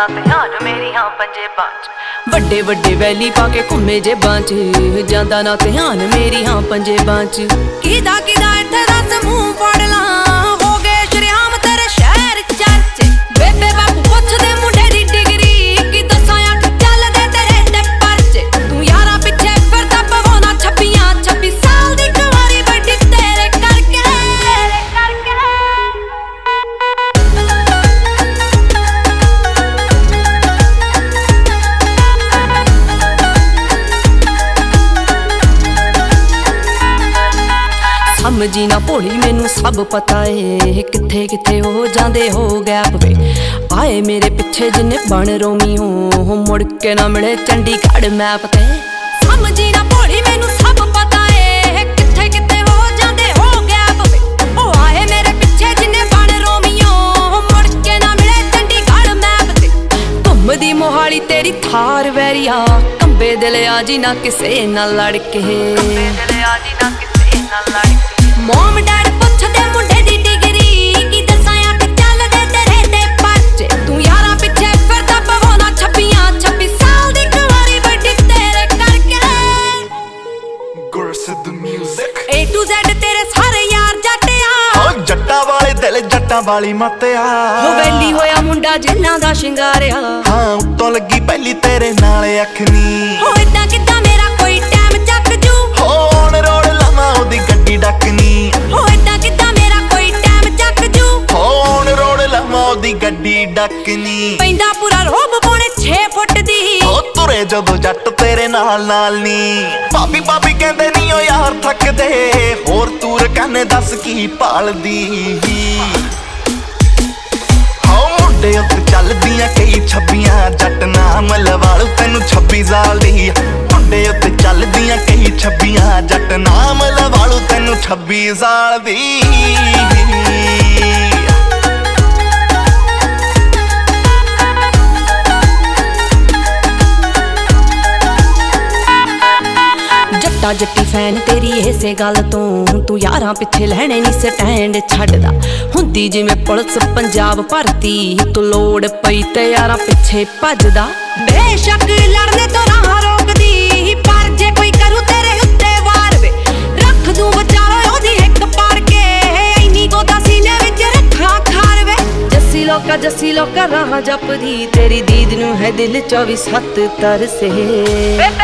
ना ध्यान मेरियां पंजेबां च। ਵੱਡੇ ਵੱਡੇ ਵੈਲੀ ਪਾ ਕੇ ਘੁੰਮੇ ਜੇਬਾਂ 'ਚ ਜਾਂਦਾ ਨਾ ਧਿਆਨ ਮੇਰੀਆਂ ਪੰਜੇਬਾਂ 'ਚ। ਕਿਦਾ ਕਿਦਾ ਇੱਥੇ ਦੱਸ ਮੂੰਹ ਫੜ ਲਾਂ ਹੋ ਗਏ ਸ਼ਰਿਆਮ ਤੇਰੇ ਸ਼ਹਿਰ ਚਰਚੇ। ਬੇਬੇ ਬਾਪੂ ਪੁੱਛਦੇ ਮੁੰਡੇ ਦੀ ਡਿਗਰੀ ਕੀ ਦੱਸਾਂ ਅੱਖ ਚੱਲਦੇ ਤੇਰੇ ਤੇ ਪਰਚੇ। ਤੂੰ ਯਾਰਾਂ ਪਿੱਛੇ ਫਿਰਦਾ ਪਵਾਉਣਾ 26 ਸਾਲ ਦੀ ਕੁਆਰੀ ਵੱਡੀ ਤੇਰੇ ਕਰਕੇ। ਸਮਝੀ ਨਾ ਭੋਲੀ ਮੈਨੂੰ ਸਭ ਪਤਾ ਏ ਕਿੱਥੇ ਕਿੱਥੇ ਹੋ ਜਾਂਦੇ ਹੋ ਗੈਪ ਵੇ। ਆਏ ਮੇਰੇ ਪਿੱਛੇ ਜਿੰਨੇ ਬਣ ਰੋਮੀਓ ਮੁੜ ਕੇ ਨਾ ਮਿਲੇ ਚੰਡੀਗੜ੍ਹ ਮੈਪ ਤੇ। ਸਮਝੀ ਨਾ ਭੋਲੀ ਮੈਨੂੰ ਸਭ ਪਤਾ ਏ ਕਿੱਥੇ ਕਿੱਥੇ ਹੋ ਜਾਂਦੇ ਹੋ ਗੈਪ ਵੇ। ਉਹ ਆਏ ਮੇਰੇ ਪਿੱਛੇ ਜਿੰਨੇ ਬਣ ਰੋਮੀਓ ਮੁੜ ਕੇ ਨਾ ਮਿਲੇ ਚੰਡੀਗੜ੍ਹ ਮੈਪ ਤੇ। ਘੁੰਮਦੀ ਮੋਹਾਲੀ ਤੇਰੀ ਥਾਰ ਵੈਰੀਆ ਕੰਬੇ ਦਿਲ ਆ ਜੀ ਨਾ ਕਿਸੇ ਨਾਲ ਲੜ ਕੇ। ਕੰਬੇ ਦਿਲ ਆ ਜੀ ਨਾ ਕਿਸੇ ਨਾਲ ਲੜ ਕੇ। ਮੋਮ ਡੈਡ ਪੁੱਛਦੇ ਮੁੰਡੇ ਦੀ ਡਿਗਰੀ ਕੀ ਦੱਸਾਂ ਅੱਖ ਚੱਲਦੇ ਤੇਰੇ ਤੇ ਪਰਚੇ। ਤੂੰ ਯਾਰਾਂ ਪਿੱਛੇ ਫਿਰਦਾ ਪਵਾਉਣਾ 26 ਸਾਲ ਦੀ ਕੁਆਰੀ ਵੱਡੀ ਤੇਰੇ ਕਰਕੇ। Gursidh music A to Z ਤੇਰੇ ਸਾਰੇ ਯਾਰ ਜੱਟਿਆ ਹੋ ਜੱਟਾਂ ਵਾਲੇ ਦਿਲ ਜੱਟਾਂ ਵਾਲੀ ਮੱਤਿਆ। ਹੋ ਵੈਲੀ ਹੋਇਆ ਮੁੰਡਾ ਜਿੰਨਾਂ ਦਾ ਸ਼ਿੰਗਾਰਿਆ। ਹਾਂ ਉੱਤੋਂ ਲੱਗੀ ਪਹਿਲੀ ਤੇਰੇ ਨਾਲ ਅੱਖ ਨੀ। ਹੋ ਇਦਾਂ ਕਿੱਦਾਂ ਮੇਰਾ ਕੋਈ ਟਾਈਮ ਚੱਕ ਜੂ। ਹੋ ਔਨ ਰੋਡ ਲਾਵਾਂ ਉਹਦੀ ਗੱਡੀ ਡੱਕਨੀ। ਹੋ ਇਦਾਂ ਕਿੱਦਾਂ ਮੇਰਾ ਕੋਈ ਟਾਈਮ ਚੱਕ ਜੂ। ਹੋ ਔਨ ਰੋਡ ਲਾਵਾਂ ਉਹਦੀ ਗੱਡੀ ਡੱਕਨੀ। ਪੈਂਦਾ ਪੂਰਾ ਰੋਬ ਪੌਣੇ 6 ਫੁੱਟ ਦੀ। ਹੋ ਤੁਰੇ ਜਦੋਂ ਜੱਟ ਤੇਰੇ ਨਾਲ ਨਾਲ ਨੀ। ਭਾਬੀ ਭਾਬੀ ਕਹਿੰਦੇ ਨੀ ਓ ਯਾਰ ਥੱਕਦੇ ਹੋਰ ਤੂਰ ਕਹਿੰਦੇ ਦੱਸ ਕੀ ਭਾਲਦੀ। ਹੋ ਮੁੰਡੇ ਉੱਤੇ ਚੱਲਦੀਆਂ ਕਈ 26 ਜੱਟ ਨਾਮ ਲਵਾਲੂ ਤੈਨੂੰ 26 ਸਾਲ ਦੀ। ਮੁੰਡੇ ਉੱਤੇ ਚੱਲਦੀਆਂ ਕਈ 26 ਜੱਟ ਨਾਮ ਲਵਾਲੂ ਤੈਨੂੰ 26 ਸਾਲ ਦੀ। ਜੱਟਾ ਜੱਟੀ ਫੈਨ ਤੇਰੀ ਇਸੇ ਗੱਲ ਤੋਂ ਤੂੰ ਯਾਰਾਂ ਪਿੱਛੇ ਲੈਣੇ ਨਹੀਂ ਸਟੈਂਡ ਛੱਡਦਾ। ਹੁੰਦੀ ਜਿਵੇਂ ਪੁਲਿਸ ਪੰਜਾਬ ਭਰਤੀ ਤੂੰ ਲੋੜ ਪਈ ਤੇ ਯਾਰਾਂ ਪਿੱਛੇ ਭੱਜਦਾ। ਬੇਸ਼ੱਕ ਲੜਨੇ ਤੋਂ ਰਾਹ ਰੋਕਦੀ ਪਰ ਜੇ ਕੋਈ ਕਰੂ ਤੇਰੇ ਉੱਤੇ ਵਾਰ ਵੇ ਰੱਖ ਦੂੰ ਵਿਚਾਲੇ ਉਹਦੀ ਹਿੱਕ ਪਾੜ ਕੇ। ਇੰਨੀ ਗੋਦਾ ਸੀਨੇ ਵਿੱਚ ਰੱਖਾਂ ਖਾਰ ਵੇ। ਜੱਸੀ ਲੋਕਾ ਰਾਹ ਜਪਦੀ ਤੇਰੀ ਦੀਦ ਨੂੰ ਹੈ ਦਿਲ 24/7 ਤਰਸੇ।